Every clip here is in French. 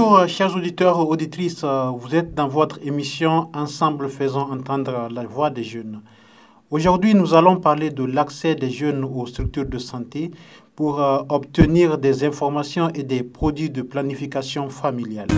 Bonjour, chers auditeurs et auditrices. Vous êtes dans votre émission Ensemble faisons entendre la voix des jeunes. Aujourd'hui, nous allons parler de l'accès des jeunes aux structures de santé pour obtenir des informations et des produits de planification familiale.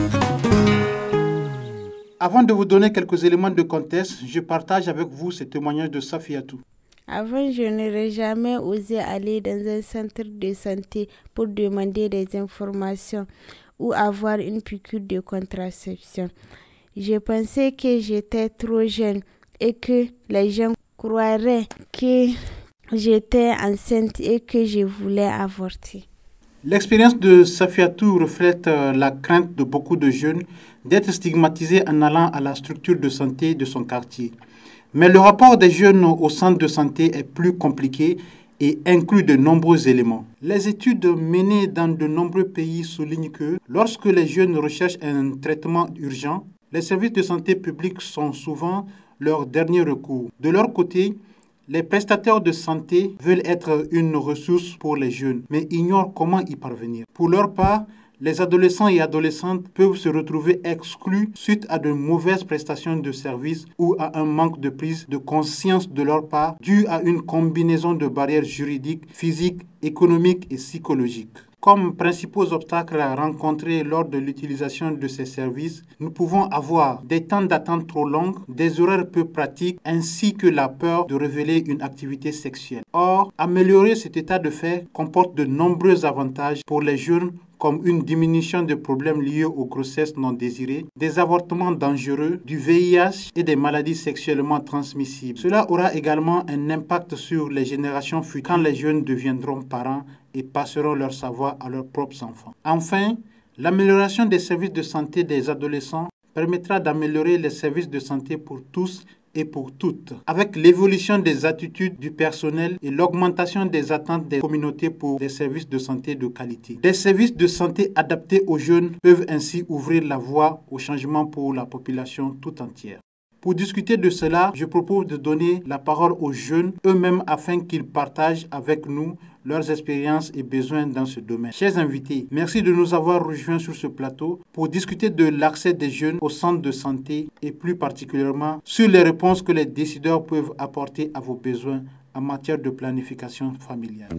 Avant de vous donner quelques éléments de contexte, je partage avec vous ce témoignage de Safiatou. Avant, je n'aurais jamais osé aller dans un centre de santé pour demander des informations ou avoir une piqûre de contraception. Je pensais que j'étais trop jeune et que les gens croiraient que j'étais enceinte et que je voulais avorter. L'expérience de Safiatou reflète la crainte de beaucoup de jeunes d'être stigmatisés en allant à la structure de santé de son quartier. Mais le rapport des jeunes au centre de santé est plus compliqué et inclut de nombreux éléments. Les études menées dans de nombreux pays soulignent que lorsque les jeunes recherchent un traitement urgent, les services de santé publique sont souvent leur dernier recours. De leur côté, les prestataires de santé veulent être une ressource pour les jeunes, mais ignorent comment y parvenir. Pour leur part, les adolescents et adolescentes peuvent se retrouver exclus suite à de mauvaises prestations de services ou à un manque de prise de conscience de leur part dû à une combinaison de barrières juridiques, physiques, économiques et psychologiques. Comme principaux obstacles rencontrés lors de l'utilisation de ces services, nous pouvons avoir des temps d'attente trop longs, des horaires peu pratiques, ainsi que la peur de révéler une activité sexuelle. Or, améliorer cet état de fait comporte de nombreux avantages pour les jeunes, comme une diminution des problèmes liés aux grossesses non désirées, des avortements dangereux, du VIH et des maladies sexuellement transmissibles. Cela aura également un impact sur les générations futures quand les jeunes deviendront parents et passeront leur savoir à leurs propres enfants. Enfin, l'amélioration des services de santé des adolescents permettra d'améliorer les services de santé pour tous et pour toutes, avec l'évolution des attitudes du personnel et l'augmentation des attentes des communautés pour des services de santé de qualité. Des services de santé adaptés aux jeunes peuvent ainsi ouvrir la voie au changement pour la population tout entière. Pour discuter de cela, je propose de donner la parole aux jeunes eux-mêmes afin qu'ils partagent avec nous leurs expériences et besoins dans ce domaine. Chers invités, merci de nous avoir rejoints sur ce plateau pour discuter de l'accès des jeunes au centre de santé et plus particulièrement sur les réponses que les décideurs peuvent apporter à vos besoins en matière de planification familiale.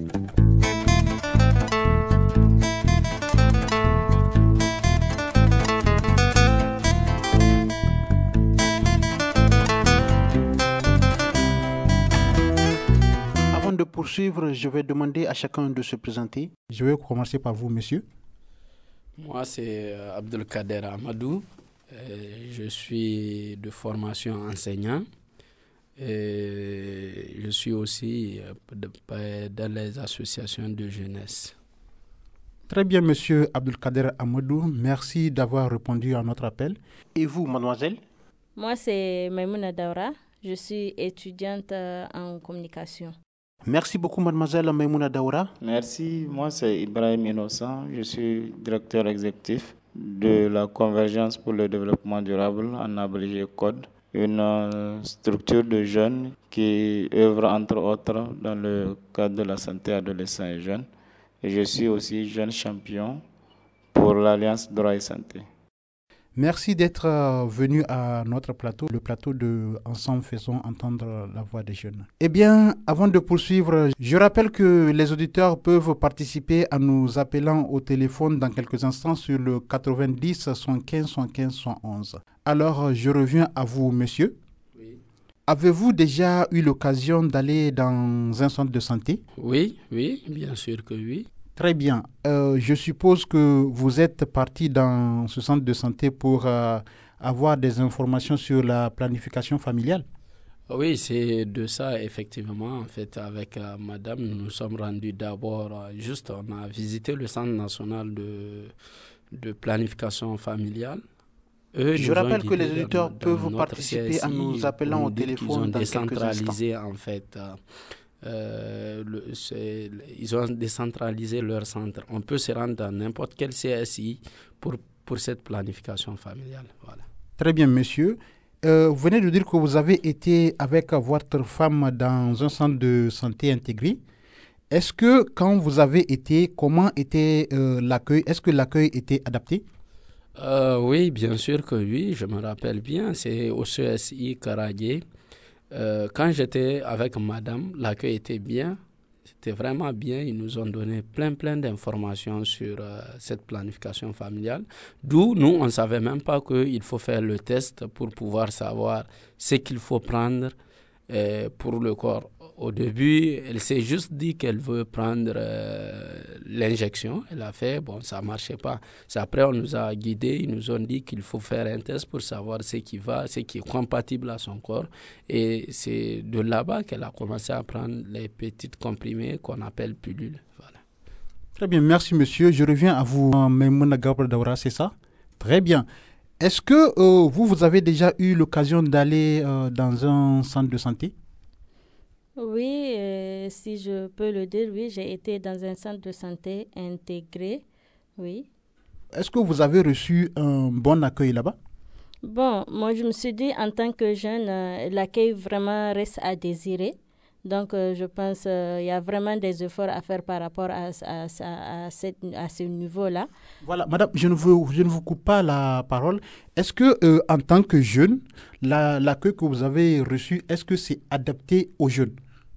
De poursuivre, je vais demander à chacun de se présenter. Je vais commencer par vous, monsieur. Moi, c'est Abdelkader Amadou. Je suis de formation enseignant. Je suis aussi dans les associations de jeunesse. Très bien, monsieur Abdelkader Amadou. Merci d'avoir répondu à notre appel. Et vous, mademoiselle? Moi, c'est Maimouna Daoura. Je suis étudiante en communication. Merci beaucoup, mademoiselle Maimouna Daoura. Merci. Moi, c'est Ibrahim Innocent. Je suis directeur exécutif de la Convergence pour le développement durable en abrégé CODE, une structure de jeunes qui œuvre entre autres dans le cadre de la santé adolescents et jeunes. Et je suis aussi jeune champion pour l'Alliance Droit et Santé. Merci d'être venu à notre plateau, le plateau de Ensemble faisons entendre la voix des jeunes. Eh bien, avant de poursuivre, je rappelle que les auditeurs peuvent participer en nous appelant au téléphone dans quelques instants sur le 90 75 75 111. Alors, je reviens à vous, monsieur. Oui. Avez-vous déjà eu l'occasion d'aller dans un centre de santé? Oui, bien sûr que oui. Très bien. Je suppose que vous êtes parti dans ce centre de santé pour avoir des informations sur la planification familiale. Oui, c'est de ça, effectivement. En fait, avec madame, nous nous sommes rendus d'abord, on a visité le Centre national de planification familiale. Je rappelle que les auditeurs peuvent participer en nous appelant au téléphone dans quelques instants. Ils ont décentralisé, en fait, ils ont décentralisé leur centre. On peut se rendre dans n'importe quel CSI pour cette planification familiale. Voilà. Très bien, monsieur. Vous venez de dire que vous avez été avec votre femme dans un centre de santé intégré. Est-ce que quand vous avez été, comment était l'accueil? Est-ce que l'accueil était adapté? Oui, bien sûr que oui, je me rappelle bien, c'est au CSI Karadié. Quand j'étais avec madame, l'accueil était bien, c'était vraiment bien. Ils nous ont donné plein d'informations sur cette planification familiale. D'où nous, on ne savait même pas qu'il faut faire le test pour pouvoir savoir ce qu'il faut prendre pour le corps. Au début, elle s'est juste dit qu'elle veut prendre l'injection. Elle a fait, bon, ça ne marchait pas. C'est après, on nous a guidés, ils nous ont dit qu'il faut faire un test pour savoir ce qui va, ce qui est compatible à son corps. Et c'est de là-bas qu'elle a commencé à prendre les petites comprimés qu'on appelle pilules. Voilà. Très bien, merci monsieur. Je reviens à vous, Maimouna Gabra Daoura, c'est ça? Très bien. Est-ce que vous avez déjà eu l'occasion d'aller dans un centre de santé? Oui, si je peux le dire, oui, j'ai été dans un centre de santé intégré, oui. Est-ce que vous avez reçu un bon accueil là-bas? Bon, moi je me suis dit en tant que jeune, l'accueil vraiment reste à désirer. Donc je pense qu'il y a vraiment des efforts à faire par rapport à ce niveau-là. Voilà, madame, je ne vous coupe pas la parole. Est-ce que, en tant que jeune, l'accueil que vous avez reçu, est-ce que c'est adapté aux jeunes?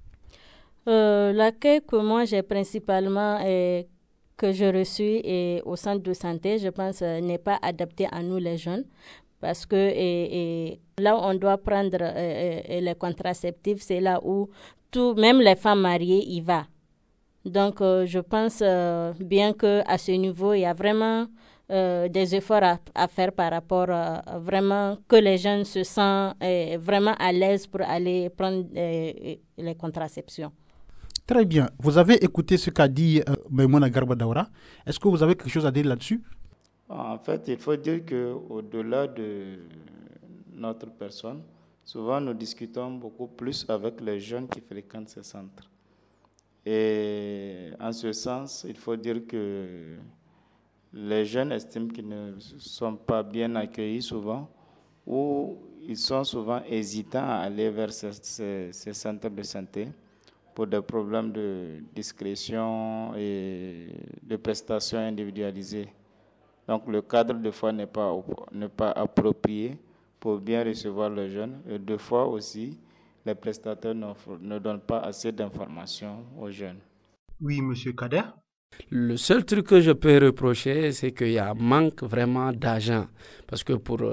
L'accueil que moi j'ai principalement que j'ai reçu au centre de santé, je pense n'est pas adapté à nous les jeunes parce que là où on doit prendre les contraceptifs, c'est là où tout, même les femmes mariées y va. Donc je pense bien que à ce niveau, il y a vraiment des efforts à faire par rapport vraiment que les jeunes se sentent vraiment à l'aise pour aller prendre les contraceptions. Très bien. Vous avez écouté ce qu'a dit Maimouna Garba Daoura. Est-ce que vous avez quelque chose à dire là-dessus? En fait, il faut dire qu'au-delà de notre personne, souvent nous discutons beaucoup plus avec les jeunes qui fréquentent ces centres. Et en ce sens, il faut dire que les jeunes estiment qu'ils ne sont pas bien accueillis souvent ou ils sont souvent hésitants à aller vers ces centres de santé pour des problèmes de discrétion et de prestations individualisées. Donc le cadre de fois n'est pas approprié pour bien recevoir les jeunes. Et deux fois aussi, les prestataires ne donnent pas assez d'informations aux jeunes. Oui, monsieur Kader. Le seul truc que je peux reprocher, c'est qu'il y a un manque vraiment d'agents. Parce que pour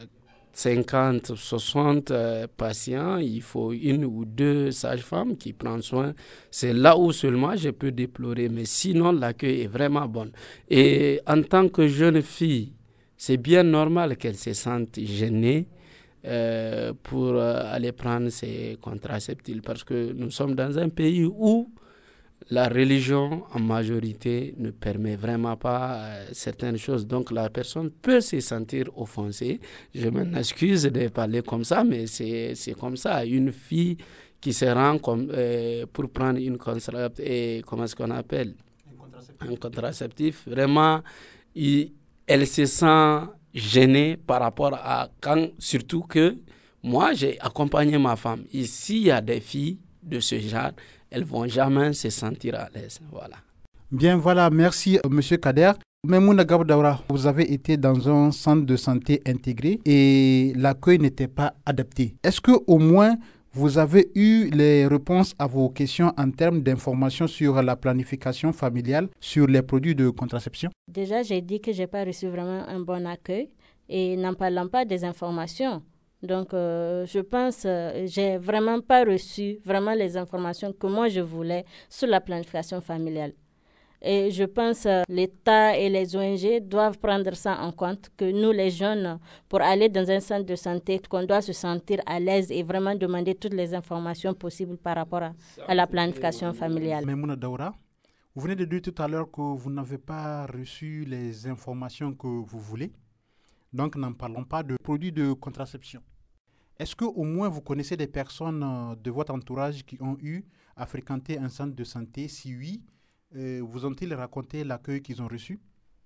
50, 60 patients, il faut une ou deux sages-femmes qui prennent soin. C'est là où seulement je peux déplorer. Mais sinon, l'accueil est vraiment bon. Et en tant que jeune fille, c'est bien normal qu'elle se sente gênée pour aller prendre ses contraceptifs. Parce que nous sommes dans un pays où la religion en majorité ne permet vraiment pas certaines choses. Donc la personne peut se sentir offensée. Je m'en excuse de parler comme ça, mais c'est comme ça. Une fille qui se rend pour prendre une contraceptif, comment est-ce qu'on appelle? Un contraceptif. Vraiment, elle se sent gênée par rapport à quand, surtout que moi, j'ai accompagné ma femme. Ici, il y a des filles de ce genre, elles vont jamais se sentir à l'aise. Voilà. Bien, voilà, merci, monsieur Kader. Maimouna Garba Daoura, vous avez été dans un centre de santé intégré et l'accueil n'était pas adapté. Est-ce que au moins vous avez eu les réponses à vos questions en termes d'informations sur la planification familiale, sur les produits de contraception? Déjà, j'ai dit que je n'ai pas reçu vraiment un bon accueil et n'en parlant pas des informations. Donc, je pense que je n'ai vraiment pas reçu vraiment les informations que moi je voulais sur la planification familiale. Et je pense que l'État et les ONG doivent prendre ça en compte, que nous les jeunes, pour aller dans un centre de santé, qu'on doit se sentir à l'aise et vraiment demander toutes les informations possibles par rapport à la planification familiale. Maimouna Daoura, vous venez de dire tout à l'heure que vous n'avez pas reçu les informations que vous voulez. Donc, n'en parlons pas de produits de contraception. Est-ce que au moins vous connaissez des personnes de votre entourage qui ont eu à fréquenter un centre de santé? Si oui, vous ont-ils raconté l'accueil qu'ils ont reçu?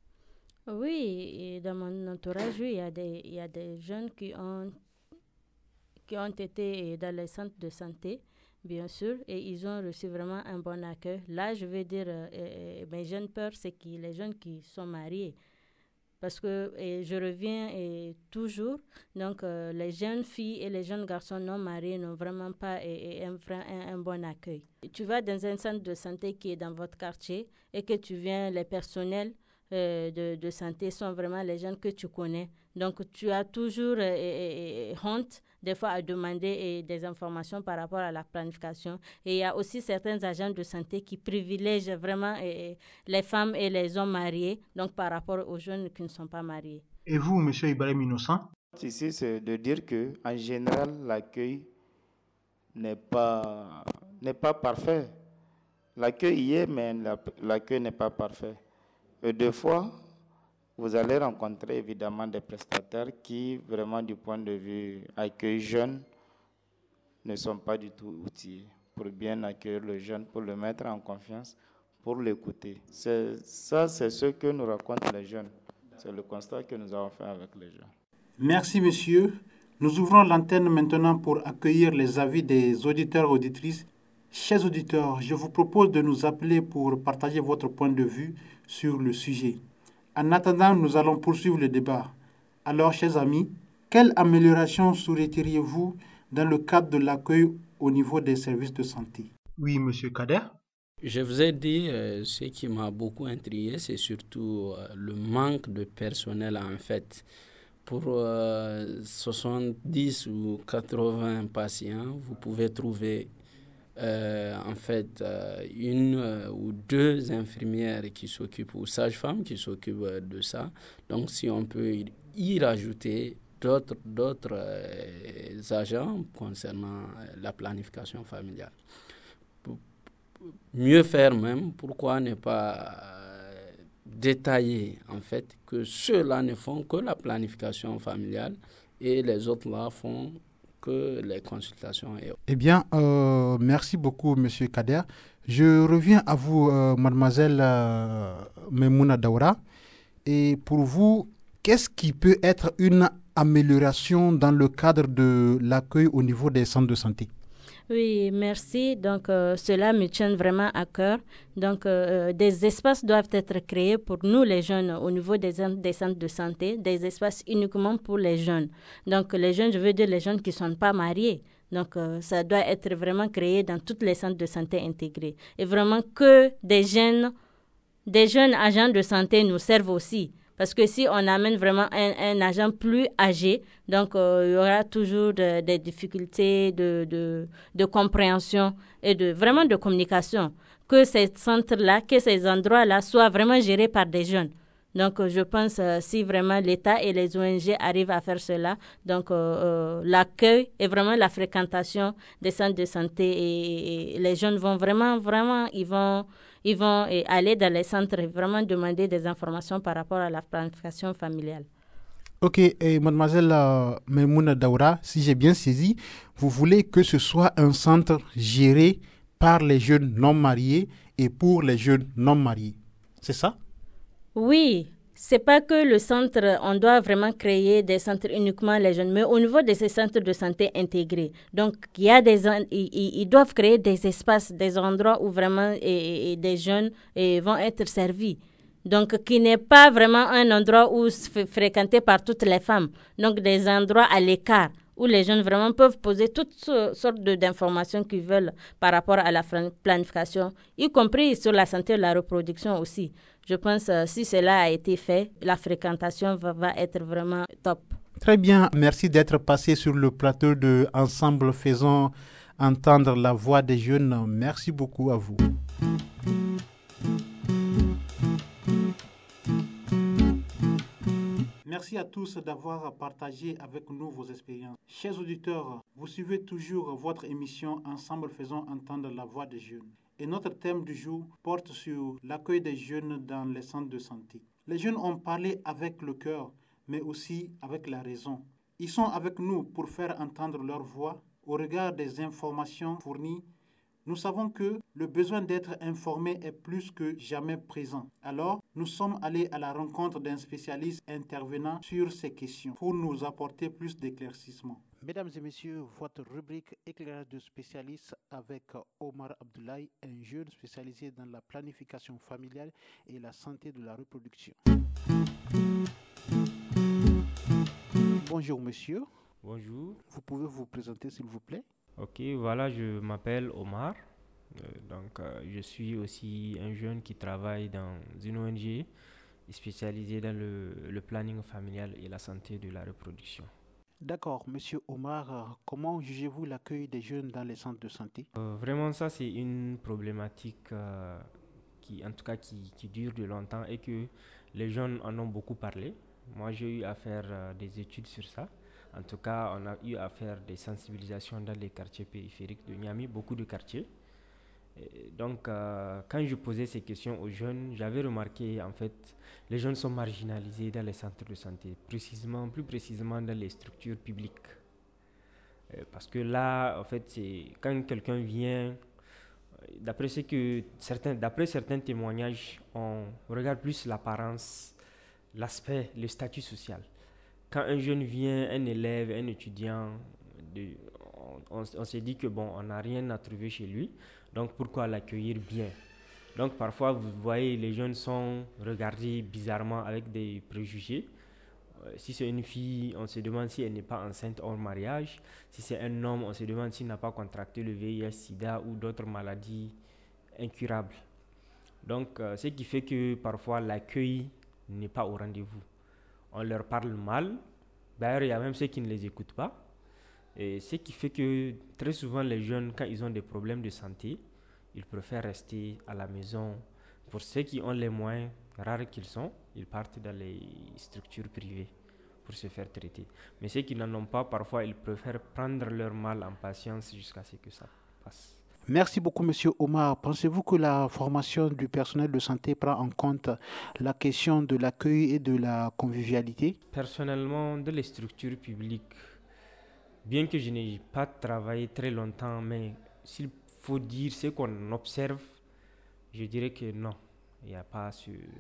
Oui, et dans mon entourage, oui, il y a des jeunes qui ont été dans les centres de santé, bien sûr, et ils ont reçu vraiment un bon accueil. Là, je veux dire, mes jeunes peurs, c'est que les jeunes qui sont mariés. Parce que je reviens toujours, donc les jeunes filles et les jeunes garçons non mariés n'ont vraiment pas un bon accueil. Tu vas dans un centre de santé qui est dans votre quartier et que tu viens, les personnels de santé sont vraiment les gens que tu connais. Donc tu as toujours honte des fois à demander des informations par rapport à la planification. Et il y a aussi certains agents de santé qui privilègent vraiment les femmes et les hommes mariés, donc par rapport aux jeunes qui ne sont pas mariés. Et vous, monsieur Ibrahim Innocent? Ici, c'est de dire que en général, l'accueil n'est pas parfait. L'accueil y est, mais l'accueil n'est pas parfait. Et deux fois, vous allez rencontrer évidemment des prestataires qui, vraiment du point de vue accueil jeune, ne sont pas du tout outillés pour bien accueillir le jeune, pour le mettre en confiance, pour l'écouter. C'est ce que nous racontent les jeunes. C'est le constat que nous avons fait avec les jeunes. Merci, monsieur. Nous ouvrons l'antenne maintenant pour accueillir les avis des auditeurs et auditrices. Chers auditeurs, je vous propose de nous appeler pour partager votre point de vue sur le sujet. En attendant, nous allons poursuivre le débat. Alors, chers amis, quelle amélioration souhaiteriez-vous dans le cadre de l'accueil au niveau des services de santé? Oui, monsieur Kader. Je vous ai dit, ce qui m'a beaucoup intrigué, c'est surtout le manque de personnel en fait. Pour 70 ou 80 patients, vous pouvez trouver en fait une ou deux infirmières qui s'occupent, ou sages-femmes qui s'occupent de ça. Donc si on peut y rajouter d'autres agents concernant la planification familiale. Mieux faire même, pourquoi ne pas détailler en fait que ceux-là ne font que la planification familiale et les autres là font que les consultations. Eh bien, merci beaucoup, monsieur Kader. Je reviens à vous, mademoiselle Memouna Daoura. Et pour vous, qu'est-ce qui peut être une amélioration dans le cadre de l'accueil au niveau des centres de santé? Oui, merci. Donc, cela me tient vraiment à cœur. Donc, des espaces doivent être créés pour nous, les jeunes, au niveau des centres de santé, des espaces uniquement pour les jeunes. Donc, les jeunes, je veux dire les jeunes qui ne sont pas mariés. Donc, ça doit être vraiment créé dans tous les centres de santé intégrés. Et vraiment que des jeunes agents de santé nous servent aussi. Parce que si on amène vraiment un agent plus âgé, donc il y aura toujours des difficultés de compréhension et vraiment de communication. Que ces centres-là, que ces endroits-là soient vraiment gérés par des jeunes. Donc je pense si vraiment l'État et les ONG arrivent à faire cela, donc l'accueil et vraiment la fréquentation des centres de santé et les jeunes vont vraiment, ils vont aller dans les centres et vraiment demander des informations par rapport à la planification familiale. Ok, et mademoiselle Memouna Daoura, si j'ai bien saisi, vous voulez que ce soit un centre géré par les jeunes non mariés et pour les jeunes non mariés. C'est ça? Oui, c'est pas que le centre, on doit vraiment créer des centres uniquement les jeunes, mais au niveau de ces centres de santé intégrés. Donc, ils doivent créer des espaces, des endroits où vraiment des jeunes vont être servis. Donc, qui n'est pas vraiment un endroit où fréquenté par toutes les femmes. Donc, des endroits à l'écart où les jeunes vraiment peuvent poser toutes sortes d'informations qu'ils veulent par rapport à la planification, y compris sur la santé et la reproduction aussi. Je pense que si cela a été fait, la fréquentation va être vraiment top. Très bien, merci d'être passé sur le plateau de Ensemble Faisons entendre la voix des jeunes. Merci beaucoup à vous. Merci à tous d'avoir partagé avec nous vos expériences. Chers auditeurs, vous suivez toujours votre émission Ensemble Faisons entendre la voix des jeunes. Et notre thème du jour porte sur l'accueil des jeunes dans les centres de santé. Les jeunes ont parlé avec le cœur, mais aussi avec la raison. Ils sont avec nous pour faire entendre leur voix. Au regard des informations fournies, nous savons que le besoin d'être informé est plus que jamais présent. Alors, nous sommes allés à la rencontre d'un spécialiste intervenant sur ces questions pour nous apporter plus d'éclaircissements. Mesdames et messieurs, votre rubrique éclairage de spécialistes avec Omar Abdoulaye, un jeune spécialisé dans la planification familiale et la santé de la reproduction. Bonjour monsieur, Bonjour. vous pouvez vous présenter s'il vous plaît? Ok, voilà, je m'appelle Omar. Je suis aussi un jeune qui travaille dans une ONG spécialisée dans le planning familial et la santé de la reproduction. D'accord, monsieur Omar, comment jugez-vous l'accueil des jeunes dans les centres de santé? Vraiment, ça, c'est une problématique qui, en tout cas, qui dure de longtemps et que les jeunes en ont beaucoup parlé. Moi, j'ai eu à faire des études sur ça. En tout cas, on a eu à faire des sensibilisations dans les quartiers périphériques de Niamey, beaucoup de quartiers. Et donc, quand je posais ces questions aux jeunes, j'avais remarqué, en fait, les jeunes sont marginalisés dans les centres de santé, plus précisément dans les structures publiques. Parce que là, en fait, c'est quand quelqu'un vient, d'après certains témoignages, on regarde plus l'apparence, l'aspect, le statut social. Quand un jeune vient, un élève, un étudiant, on s'est dit que bon, on n'a rien à trouver chez lui, donc pourquoi l'accueillir bien? Donc parfois, vous voyez, les jeunes sont regardés bizarrement avec des préjugés. Si c'est une fille, on se demande si elle n'est pas enceinte hors mariage. Si c'est un homme, on se demande s'il n'a pas contracté le VIH, SIDA ou d'autres maladies incurables. Donc, ce qui fait que parfois l'accueil n'est pas au rendez-vous. On leur parle mal. D'ailleurs, il y a même ceux qui ne les écoutent pas. Et ce qui fait que très souvent les jeunes, quand ils ont des problèmes de santé, ils préfèrent rester à la maison. Pour ceux qui ont les moyens, rares qu'ils sont, ils partent dans les structures privées pour se faire traiter. Mais ceux qui n'en ont pas, parfois, ils préfèrent prendre leur mal en patience jusqu'à ce que ça passe. Merci beaucoup, monsieur Omar. Pensez-vous que la formation du personnel de santé prend en compte la question de l'accueil et de la convivialité? Personnellement, dans les structures publiques, bien que je n'ai pas travaillé très longtemps, mais s'il faut dire ce qu'on observe, je dirais que non, il n'y a pas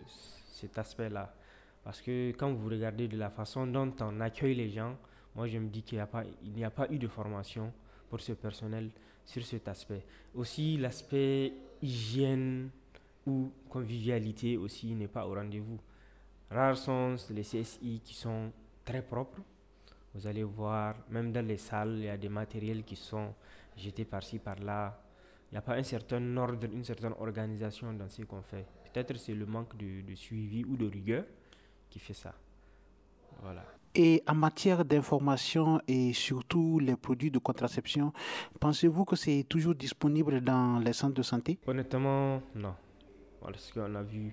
cet aspect-là. Parce que quand vous regardez de la façon dont on accueille les gens, moi je me dis qu'il n'y a pas eu de formation pour ce personnel sur cet aspect. Aussi l'aspect hygiène ou convivialité aussi n'est pas au rendez-vous. Rares sont les CSI qui sont très propres. Vous allez voir, même dans les salles, il y a des matériels qui sont jetés par-ci, par-là. Il n'y a pas un certain ordre, une certaine organisation dans ce qu'on fait. Peut-être c'est le manque de suivi ou de rigueur qui fait ça. Voilà. Et en matière d'information et surtout les produits de contraception, pensez-vous que c'est toujours disponible dans les centres de santé? Honnêtement, non. Parce qu'on a vu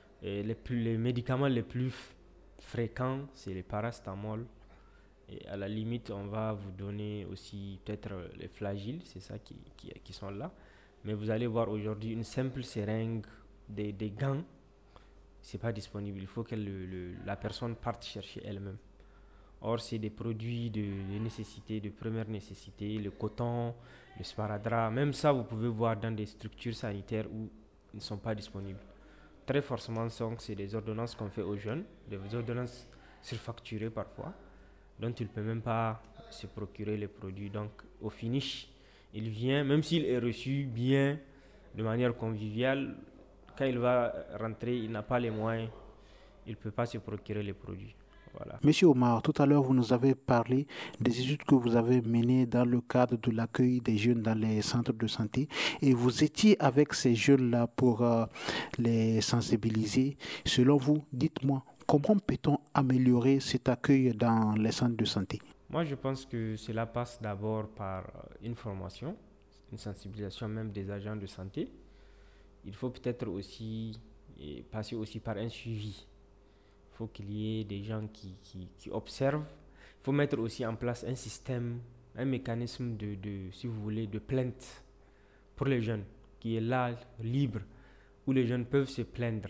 les médicaments les plus fréquents, c'est les paracétamol. Et à la limite, on va vous donner aussi peut-être les flagyles, c'est ça qui sont là. Mais vous allez voir aujourd'hui une simple seringue, des gants, c'est pas disponible. Il faut que la personne parte chercher elle-même. Or, c'est des produits de nécessité, de première nécessité, le coton, le sparadrap. Même ça, vous pouvez voir dans des structures sanitaires où ils ne sont pas disponibles. Très forcément, c'est des ordonnances qu'on fait aux jeunes, des ordonnances surfacturées parfois, dont il ne peut même pas se procurer les produits. Donc, au finish, il vient, même s'il est reçu bien, de manière conviviale, quand il va rentrer, il n'a pas les moyens, il ne peut pas se procurer les produits. Voilà. Monsieur Omar, tout à l'heure, vous nous avez parlé des études que vous avez menées dans le cadre de l'accueil des jeunes dans les centres de santé et vous étiez avec ces jeunes-là pour les sensibiliser. Selon vous, dites-moi, comment peut-on améliorer cet accueil dans les centres de santé? Moi, je pense que cela passe d'abord par une formation, une sensibilisation même des agents de santé. Il faut peut-être aussi passer aussi par un suivi. Il faut qu'il y ait des gens qui observent. Il faut mettre aussi en place un système, un mécanisme si vous voulez, de plainte pour les jeunes, qui est là, libre, où les jeunes peuvent se plaindre.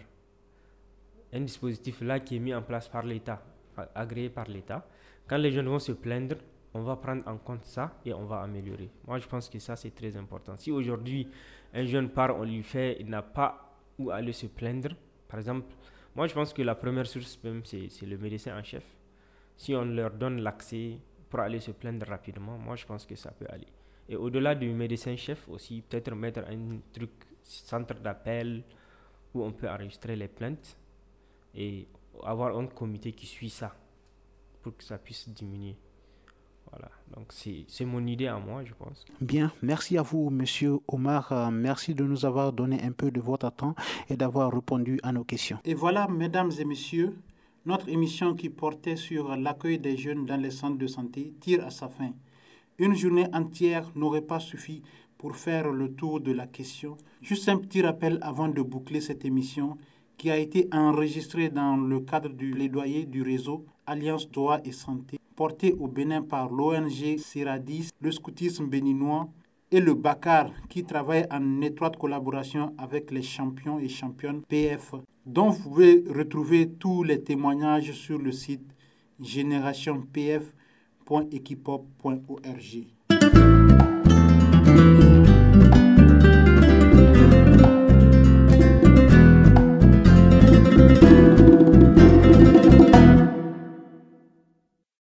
Un dispositif là qui est mis en place par l'État, agréé par l'État. Quand les jeunes vont se plaindre, on va prendre en compte ça et on va améliorer. Moi, je pense que ça, c'est très important. Si aujourd'hui, un jeune part, on lui fait, il n'a pas où aller se plaindre, par exemple, moi, je pense que la première source même, c'est le médecin en chef. Si on leur donne l'accès pour aller se plaindre rapidement, moi, je pense que ça peut aller. Et au-delà du médecin chef aussi, peut-être mettre un truc, centre d'appel, où on peut enregistrer les plaintes et avoir un comité qui suit ça pour que ça puisse diminuer. Voilà, donc c'est mon idée à moi, je pense. Bien, merci à vous, Monsieur Omar. Merci de nous avoir donné un peu de votre temps et d'avoir répondu à nos questions. Et voilà, mesdames et messieurs, notre émission qui portait sur l'accueil des jeunes dans les centres de santé tire à sa fin. Une journée entière n'aurait pas suffi pour faire le tour de la question. Juste un petit rappel avant de boucler cette émission qui a été enregistrée dans le cadre du plaidoyer du réseau Alliance Droit et Santé, porté au Bénin par l'ONG Ciradis, le scoutisme béninois et le BACAR, qui travaille en étroite collaboration avec les champions et championnes PF, dont vous pouvez retrouver tous les témoignages sur le site generationpf.equipop.org.